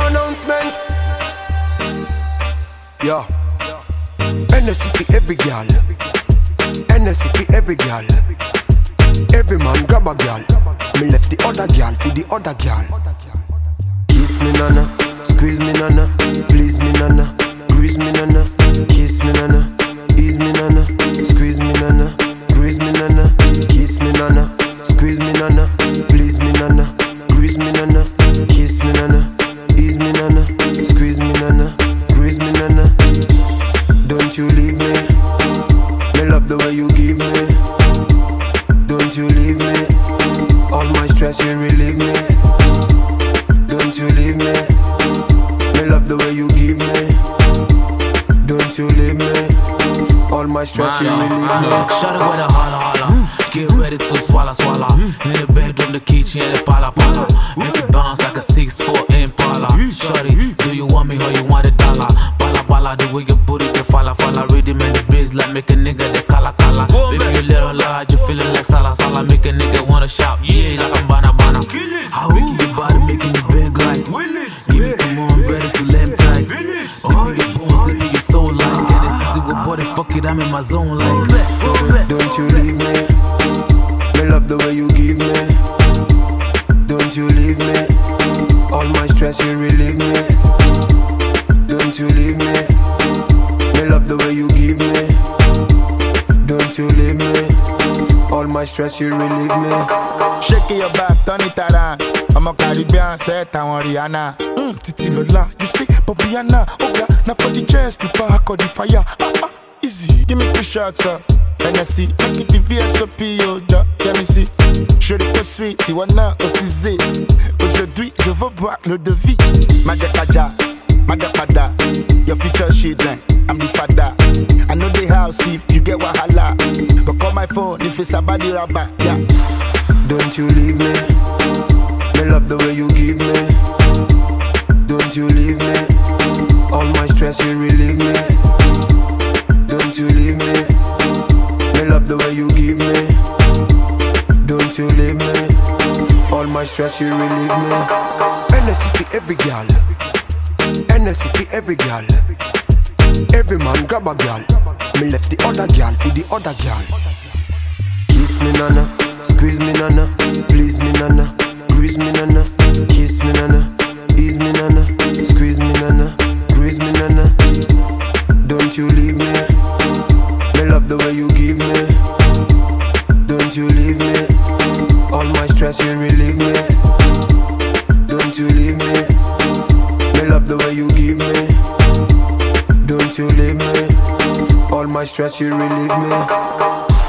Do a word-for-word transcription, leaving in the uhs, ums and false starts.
announcement. Yeah. N S C for every girl. N S C for every girl. Every man grab a girl. Me left the other girl for the other girl. Kiss me nana, squeeze me nana, please me nana, grease me nana, kiss me nana, ease me nana, squeeze me nana, grease me nana, kiss me nana, squeeze me nana, please me nana, grease me nana, kiss me nana, ease me nana, squeeze me nana, grease me nana. Don't you leave me, me love the way you give me. Don't you leave me, all my stress you relieve me. Don't you leave me, me love the way you give me. Don't you leave me, all my stress you relieve me. Shut it with a holla holla, get ready to swallow swallow. In the bedroom the kitchen the pala pala. Make it bounce like a six four Impala. Shorty, do you want me or you want a dollar? Bala bala, the way you put it, the falla falla. Rhythm and the biz like make a nigga the kala kala. Baby you little large, you feeling like sala sala. Make a nigga wanna shout, yeah, like I'm bana bana. Making your body, making you big like give me some more, I'm ready to lamb tight. Oh, your bones, they make you so like. Get it, since you body, fuck it, I'm in my zone like. Don't you leave me, me love the way you give me. Don't you leave me, all my stress you relieve me. Don't you leave me, me love the way you give me. Don't you leave me, all my stress you relieve me. Shake your back, turn it around. I'm a Caribbean, set on Rihanna. Mm, Titi Lola, you see, Popiana. Oh God, now for the chest, you pack or the fire. Ah ah, easy, give me two shots up. N S C, make it the V S O P, yo, ja, let me see. Je l'ai pas sweet, tu wanna utiliser. Aujourd'hui, je veux boire le devis. Madakaja, Madapada, your future children, I'm the father. I know the house if you get wahala, but call my phone if it's a body rabba, yeah. Don't you leave me, me love the way you give me. Don't you leave me, all my stress you relieve me. Don't you leave me, me love the way you give me. Don't you leave me, all my stress you relieve me. N S C for every girl, N S C for every girl. Every man grab a girl, me left the other girl for the other girl. Kiss me nana, squeeze me nana, please me nana, grease me nana, kiss me nana, ease me nana, squeeze me nana, grease me nana. Don't you leave me, me love the way you give me. Don't you leave me, all my stress you relieve me. Don't you leave me, me love the way you give me. Don't you leave me, all my stress you relieve me.